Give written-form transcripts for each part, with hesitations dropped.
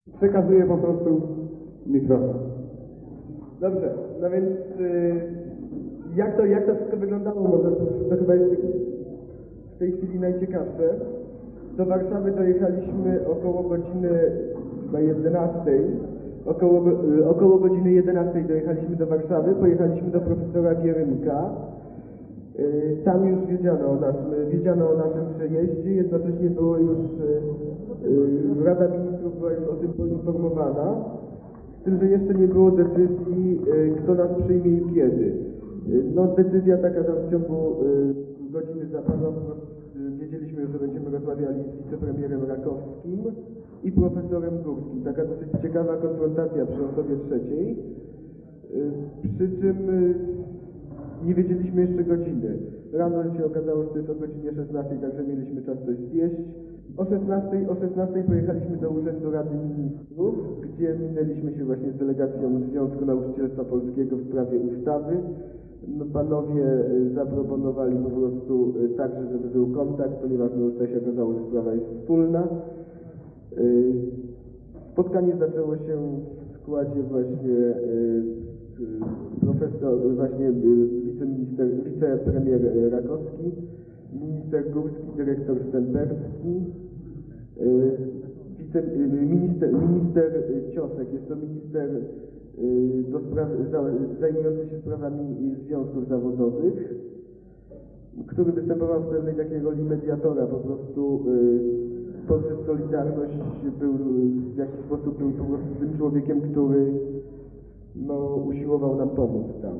Przekazuję po prostu mikrofon. Dobrze, no więc jak to wszystko wyglądało? Może to chyba jest w tej chwili najciekawsze. Do Warszawy dojechaliśmy około godziny chyba 11. Około godziny 11 dojechaliśmy do Warszawy, pojechaliśmy do profesora Gierymka. Tam już wiedziano o naszym przejeździe, jednocześnie było już Rada Ministrów była już o tym poinformowana, z tym, że jeszcze nie było decyzji, kto nas przyjmie i kiedy. No decyzja taka tam w ciągu godziny zapadła, po prostu wiedzieliśmy już, że będziemy rozmawiali z wicepremierem Rakowskim i profesorem Górskim. Taka dosyć ciekawa konfrontacja przy osobie trzeciej, przy czym nie wiedzieliśmy jeszcze godziny. Rano się okazało, że to jest o godzinie 16, także mieliśmy czas coś zjeść. O 16 pojechaliśmy do Urzędu Rady Ministrów, gdzie minęliśmy się właśnie z delegacją Związku Nauczycielstwa Polskiego w sprawie ustawy. No, panowie zaproponowali po prostu także, żeby był kontakt, ponieważ no, już się okazało, że sprawa jest wspólna. Spotkanie zaczęło się w składzie właśnie wicepremier Rakowski, minister Górski, dyrektor Stęperski, minister Ciosek, jest to minister zajmujący się sprawami związków zawodowych, który występował w pewnej takiej roli mediatora, po prostu poprzez Solidarność w jakiś sposób był po prostu tym człowiekiem, który no, usiłował nam pomóc tam.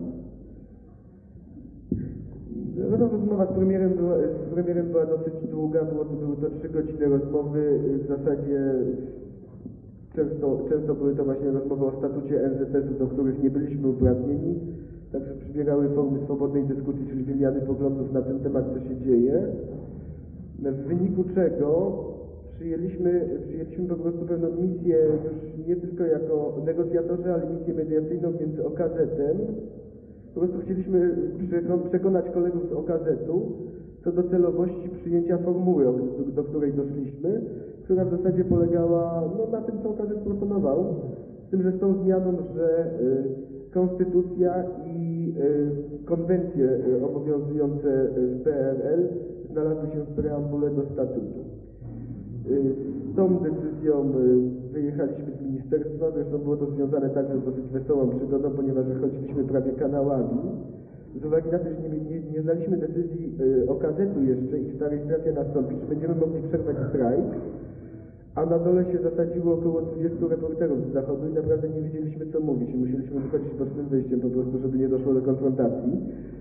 Rozmowa z premierem była dosyć długa, były to 3 godziny rozmowy, w zasadzie często były to właśnie rozmowy o statucie NZS-u, do których nie byliśmy uprawnieni, także przybiegały formy swobodnej dyskusji, czyli wymiany poglądów na ten temat, co się dzieje, w wyniku czego przyjęliśmy po prostu pewną misję już nie tylko jako negocjatorzy, ale misję mediacyjną między OKZ-em. Po prostu chcieliśmy przekonać kolegów z OKZ-u co do celowości przyjęcia formuły, do której doszliśmy, która w zasadzie polegała no, na tym, co OKZ proponował, z tym, że z tą zmianą, że konstytucja i konwencje obowiązujące w PRL znalazły się w preambule do statutu. Z tą decyzją wyjechaliśmy z ministerstwa, zresztą było to związane także z dosyć wesołą przygodą, ponieważ wychodziliśmy prawie kanałami. Z uwagi na to, że nie znaliśmy decyzji OKZ-u jeszcze i czy ta rejestracja nastąpi, czy będziemy mogli przerwać strajk, a na dole się zasadziło około 20 reporterów z zachodu i naprawdę nie wiedzieliśmy, co mówić. Musieliśmy wychodzić bocznym wyjściem po prostu, żeby nie doszło do konfrontacji.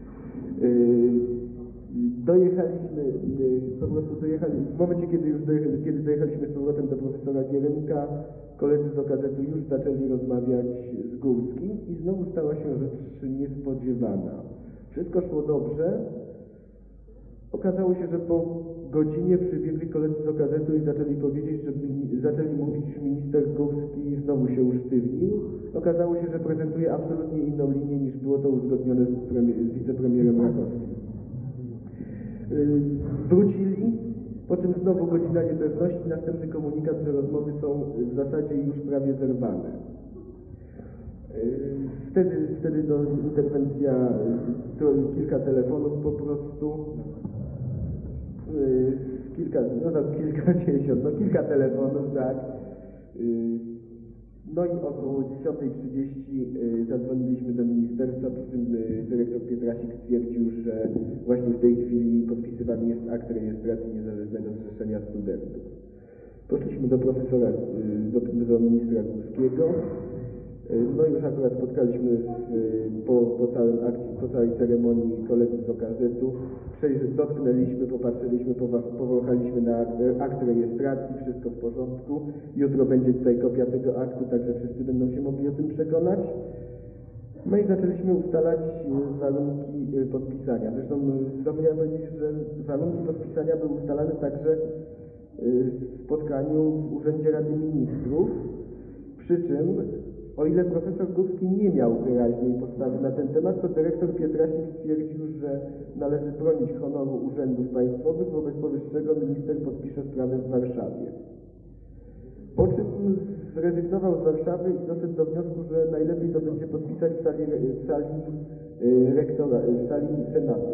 W momencie, kiedy dojechaliśmy z powrotem do profesora Gierymka, koledzy z OKZ-u już zaczęli rozmawiać z Górskim i znowu stała się rzecz niespodziewana. Wszystko szło dobrze. Okazało się, że po godzinie przybiegli koledzy z OKZ-u i zaczęli mówić, że minister Górski znowu się usztywnił. Okazało się, że prezentuje absolutnie inną linię, niż było to uzgodnione z wicepremierem Rakowskim. Wrócili, po czym znowu godzina niepewności, następny komunikat, że rozmowy są w zasadzie już prawie zerwane. Wtedy interwencja, kilka telefonów po prostu, kilka telefonów, tak. No i około 10:30 zadzwoniliśmy do ministerstwa, przy czym dyrektor Pietrasik stwierdził, że właśnie w tej chwili podpisywany jest akt rejestracji Niezależnego Zrzeszenia Studentów. Poszliśmy do profesora, do ministra Górskiego. No i już akurat spotkaliśmy po całej ceremonii kolegów z OKZ-u. Dotknęliśmy, popatrzyliśmy, powąchaliśmy na akt rejestracji, wszystko w porządku. Jutro będzie tutaj kopia tego aktu, także wszyscy będą się mogli o tym przekonać. No i zaczęliśmy ustalać warunki podpisania. Zresztą zapomniałem powiedzieć, że warunki podpisania były ustalane także w spotkaniu w Urzędzie Rady Ministrów, przy czym o ile profesor Górski nie miał wyraźnej postawy na ten temat, to dyrektor Pietrasik stwierdził, że należy bronić honoru urzędów państwowych, wobec powyższego minister podpisze sprawę w Warszawie. Po czym zrezygnował z Warszawy i doszedł do wniosku, że najlepiej to będzie podpisać w sali rektora, w sali Senatu.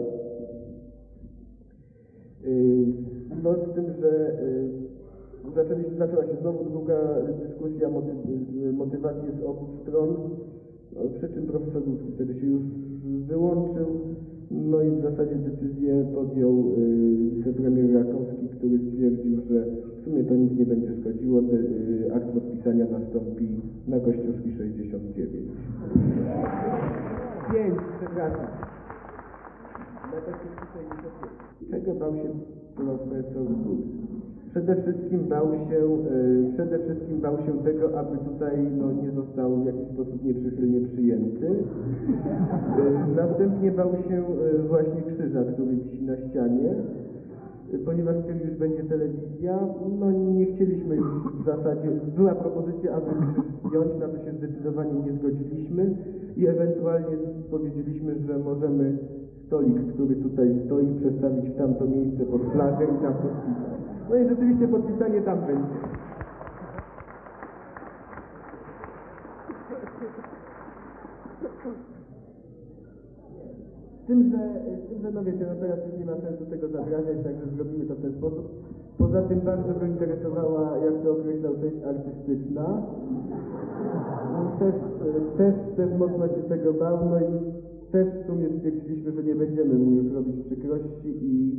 No z tym, że zaczęła się znowu druga dyskusja, motywacji z obu stron, przy czym profesor Górski wtedy się już wyłączył, no i w zasadzie decyzję podjął wicepremier Rakowski, który stwierdził, że w sumie to nic nie będzie szkodziło, akt podpisania nastąpi na Kościuszki 69. 5, przepraszam. Na Kościuszki 65. Czego bał się profesor Górski? Przede wszystkim bał się tego, aby tutaj nie został w jakiś sposób nieprzychylnie przyjęty. Następnie bał się właśnie krzyża, który wisi na ścianie. Ponieważ już będzie telewizja, nie chcieliśmy już w zasadzie, była propozycja, aby krzyż zdjąć, na to się zdecydowanie nie zgodziliśmy i ewentualnie powiedzieliśmy, że możemy stolik, który tutaj stoi, przestawić w tamto miejsce pod flagę i tam podpisać. No i rzeczywiście podpisanie tam będzie. Z tym, że no wiecie, teraz już nie ma sensu tego zadrażać, także zrobimy to w ten sposób. Poza tym bardzo go interesowała, jak to określał, część artystyczna. Też mocno się tego bał, no i też w sumie stwierdziliśmy, że nie będziemy mu już robić przykrości i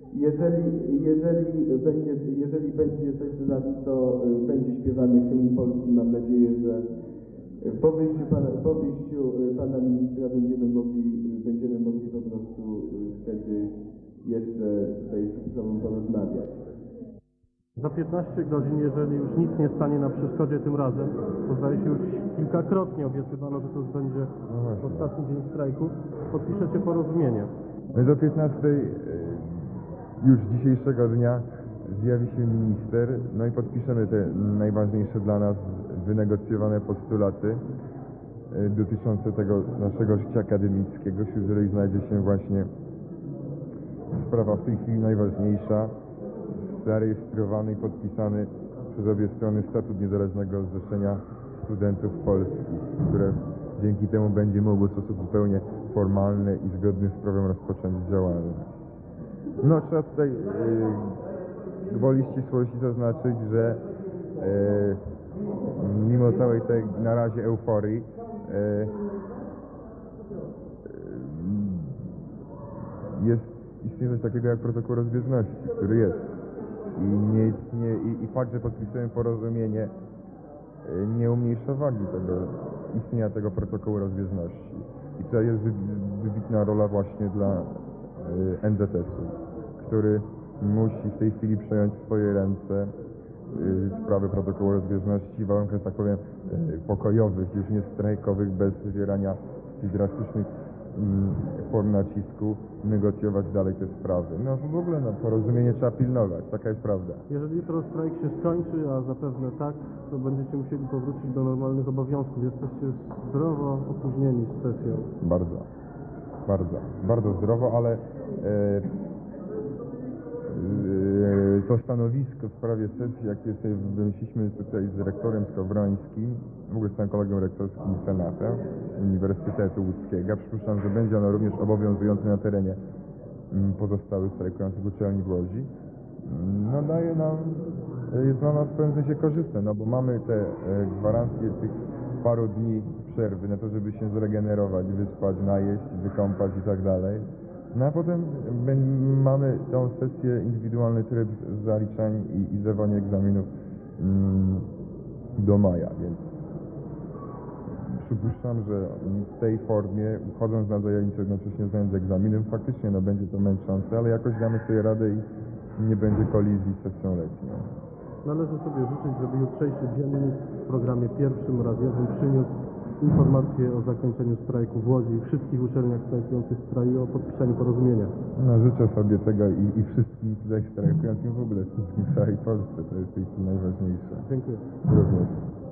jeżeli będzie coś z nas, to będzie śpiewany hymn polski. Mam nadzieję, że po wyjściu pana ministra będziemy mogli po prostu wtedy jeszcze tutaj z sobą porozmawiać. Za 15 godzin, jeżeli już nic nie stanie na przeszkodzie tym razem, to zdaje się już kilkakrotnie obiecywano, że to już będzie ostatni dzień strajku, podpiszecie porozumienie. My do 15 już dzisiejszego dnia zjawi się minister, no i podpiszemy te najważniejsze dla nas wynegocjowane postulaty dotyczące tego naszego życia akademickiego, wśród których znajdzie się właśnie sprawa w tej chwili najważniejsza, zarejestrowany i podpisany przez obie strony statut Niezależnego Zrzeszenia Studentów Polskich, które dzięki temu będzie mogło w sposób zupełnie formalny i zgodny z prawem rozpocząć działalność. No trzeba tutaj gwoli ścisłości zaznaczyć, że mimo całej tej na razie euforii istnieje coś takiego jak protokół rozbieżności, który jest. I fakt, że podpisujemy porozumienie, nie umniejsza wagi istnienia tego protokołu rozbieżności. I tutaj jest wybitna rola właśnie dla NZS-u, który musi w tej chwili przejąć w swoje ręce sprawy protokołu rozbieżności w warunkach, tak powiem, pokojowych, już nie strajkowych, bez wywierania tych drastycznych form nacisku, negocjować dalej te sprawy. No w ogóle porozumienie trzeba pilnować, taka jest prawda. Jeżeli jutro strajk się skończy, a zapewne tak, to będziecie musieli powrócić do normalnych obowiązków. Jesteście zdrowo opóźnieni z sesją. Bardzo zdrowo, ale to stanowisko w sprawie sesji, jakie sobie wymyśliliśmy tutaj z rektorem Skowrońskim, w ogóle z całym kolegium rektorskim i senatem Uniwersytetu Łódzkiego, przypuszczam, że będzie ono również obowiązujące na terenie pozostałych strajkujących uczelni w Łodzi, no daje nam, jest dla nas w pewnym sensie korzystne, no bo mamy te gwarancje tych paru dni przerwy na to, żeby się zregenerować, wyspać, najeść, wykąpać i tak dalej. No a potem mamy tą sesję, indywidualny tryb zaliczań i zdawania egzaminów do maja, więc przypuszczam, że w tej formie, wchodząc na zajęcie, jednocześnie zdając egzaminem, faktycznie będzie to męczące, ale jakoś damy sobie radę i nie będzie kolizji z sesją letnią. Należy sobie życzyć, żeby jutrzejszy dziennik w programie pierwszym radiowym przyniósł informacje o zakończeniu strajku w Łodzi i wszystkich uczelniach strajkujących w kraju o podpisaniu porozumienia. No, życzę sobie tego i wszystkim tutaj strajkującym w ogóle, wszystkim w całej Polsce, to jest w tej chwili najważniejsze. Dziękuję. Również.